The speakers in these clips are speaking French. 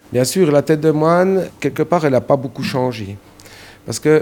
Bien sûr, la tête de moine, quelque part, elle n'a pas beaucoup changé. Parce que,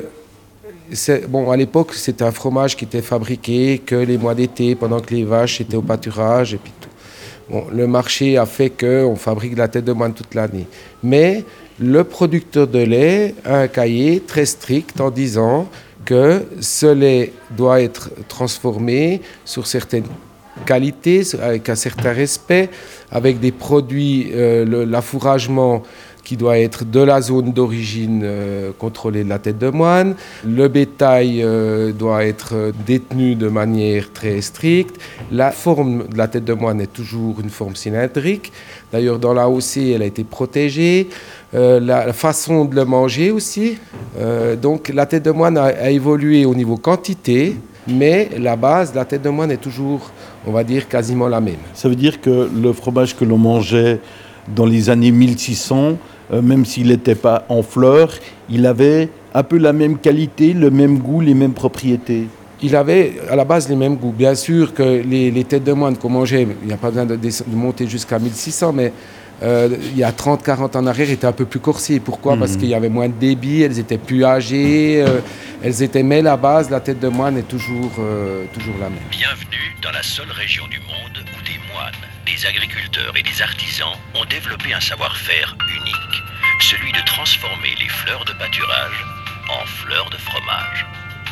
à l'époque, c'était un fromage qui était fabriqué que les mois d'été, pendant que les vaches étaient au pâturage et puis tout. Bon, le marché a fait qu'on fabrique de la tête de moine toute l'année. Mais le producteur de lait a un cahier très strict en disant que ce lait doit être transformé sur certaines qualités, avec un certain respect, avec des produits, l'affouragement qui doit être de la zone d'origine contrôlée de la tête de moine. Le bétail doit être détenu de manière très stricte. La forme de la tête de moine est toujours une forme cylindrique. D'ailleurs, dans l'AOC, elle a été protégée. La façon de le manger aussi. Donc, la tête de moine a évolué au niveau quantité, mais la base de la tête de moine est toujours, on va dire, quasiment la même. Ça veut dire que le fromage que l'on mangeait dans les années 1600, même s'il n'était pas en fleurs, il avait un peu la même qualité, le même goût, les mêmes propriétés. Il avait à la base les mêmes goûts. Bien sûr que les têtes de moine qu'on mangeait, il n'y a pas besoin de monter jusqu'à 1600, mais il y a 30-40 en arrière, étaient un peu plus corsées. Pourquoi ? Parce qu'il y avait moins de débit, elles étaient plus âgées, mais la base, la tête de moine est toujours la même. Bienvenue dans la seule région du monde où des moines, des agriculteurs et des artisans ont développé un savoir-faire unique, celui de transformer les fleurs de pâturage en fleurs de fromage.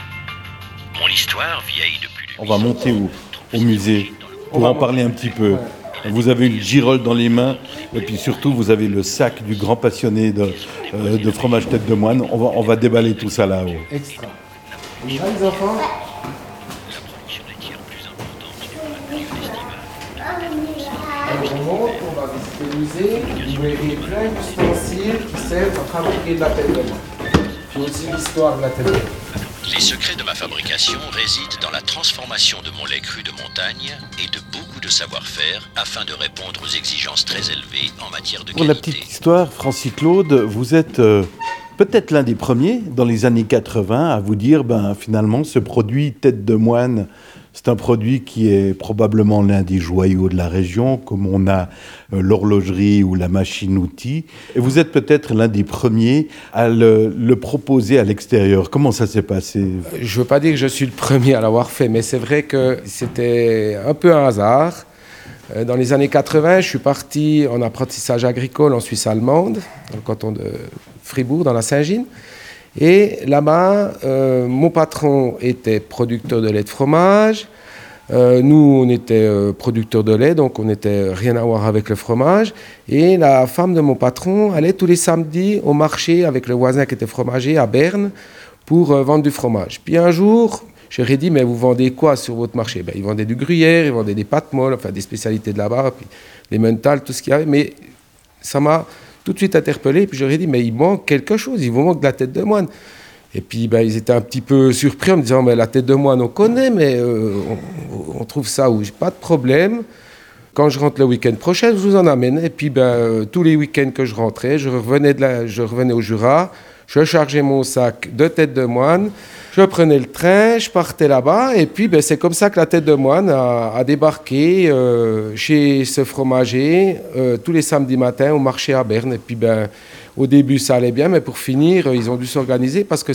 Mon histoire vieille depuis... On va monter au musée pour en parler un petit peu. Vous avez une girole dans les mains et puis surtout vous avez le sac du grand passionné de fromage tête de moine. On va déballer tout ça là-haut. Extra. Et là, les enfants ? La production laitière plus importante du période estival. On monte, on va visiter le musée. Vous verrez plein d'ustensiles qui servent à fabriquer de la tête de moine. Puis aussi l'histoire de la tête de moine. Les secrets de ma fabrication résident dans la transformation de mon lait cru de montagne et de beaucoup de savoir-faire afin de répondre aux exigences très élevées en matière de qualité. Pour la petite histoire, Francis Claude, vous êtes peut-être l'un des premiers dans les années 80 à vous dire finalement ce produit tête de moine, c'est un produit qui est probablement l'un des joyaux de la région, comme on a l'horlogerie ou la machine-outil. Et vous êtes peut-être l'un des premiers à le proposer à l'extérieur. Comment ça s'est passé ? Je ne veux pas dire que je suis le premier à l'avoir fait, mais c'est vrai que c'était un peu un hasard. Dans les années 80, je suis parti en apprentissage agricole en Suisse allemande, dans le canton de Fribourg, dans la Saint-Gine. Et là-bas, mon patron était producteur de lait de fromage. Nous, on était producteurs de lait, donc on n'était rien à voir avec le fromage. Et la femme de mon patron allait tous les samedis au marché avec le voisin qui était fromager à Berne pour vendre du fromage. Puis un jour, je leur ai dit, mais vous vendez quoi sur votre marché ? Ils vendaient du gruyère, ils vendaient des pâtes molles, enfin des spécialités de là-bas, puis des mentales, tout ce qu'il y avait. Mais ça m'a tout de suite interpellé, puis j'aurais dit, mais il manque quelque chose, il vous manque de la tête de moine. Et puis ils étaient un petit peu surpris en me disant, mais la tête de moine on connaît, mais on trouve ça où j'ai pas de problème. Quand je rentre le week-end prochain, je vous en amène. Et puis tous les week-ends que je rentrais, je revenais au Jura, je chargeais mon sac de tête de moine, je prenais le train, je partais là-bas, et puis c'est comme ça que la tête de moine a débarqué chez ce fromager tous les samedis matins au marché à Berne. Et puis au début ça allait bien, mais pour finir, ils ont dû s'organiser parce que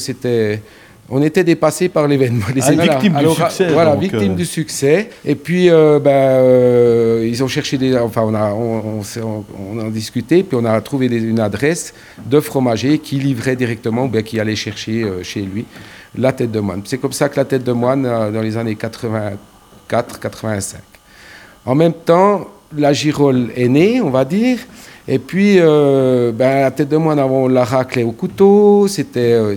on était dépassés par l'événement. Victime du succès. Voilà, victime du succès. Et puis, ils ont cherché on a discuté, puis on a trouvé une adresse de fromager qui livrait directement, ou qui allait chercher chez lui la tête de moine. C'est comme ça que la tête de moine, dans les années 84-85. En même temps, la girole est née, on va dire. Et puis, la tête de moine, on la raclait au couteau. C'était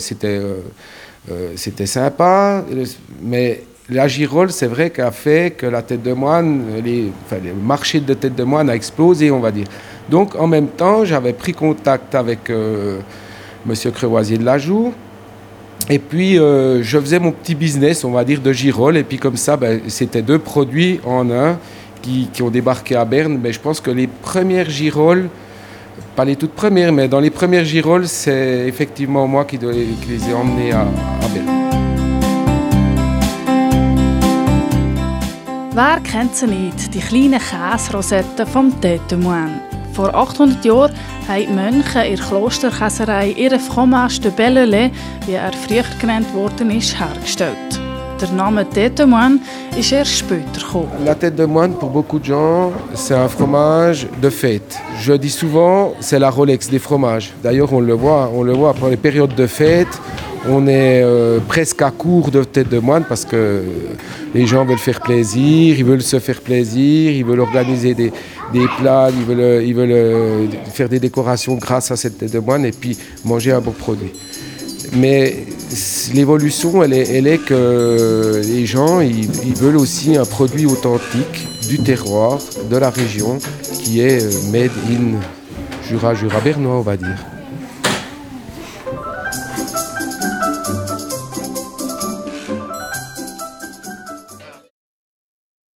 sympa, mais la girole, c'est vrai qu'a fait que la tête de moine, le marché de tête de moine a explosé, on va dire. Donc, en même temps, j'avais pris contact avec Monsieur Crevoisier de Lajoux, et puis je faisais mon petit business, on va dire, de girole, et puis comme ça, c'était deux produits en un qui ont débarqué à Berne. Mais je pense que les premières giroles, pas les toutes premières, mais dans les premières giroles, c'est effectivement moi qui les ai emmenés à Berne. Wer kennt sie nicht, die kleinen Käserosetten vom Tête de Moine? Vor 800 Jahren haben die Mönche in der Klosterkäserei ihren Fromage de Bellelay, wie er früher genannt worden ist, hergestellt. Der Name Tête de Moine ist erst später gekommen. La tête de moine, pour beaucoup de gens, c'est un fromage de fête. Je dis souvent, c'est la Rolex des fromages. D'ailleurs, on le voit pendant les périodes de fête. On est presque à court de tête de moine parce que les gens veulent faire plaisir, ils veulent se faire plaisir, ils veulent organiser des plats, ils veulent faire des décorations grâce à cette tête de moine et puis manger un bon produit. Mais l'évolution, elle est que les gens, ils veulent aussi un produit authentique du terroir, de la région, qui est made in Jura bernois, on va dire.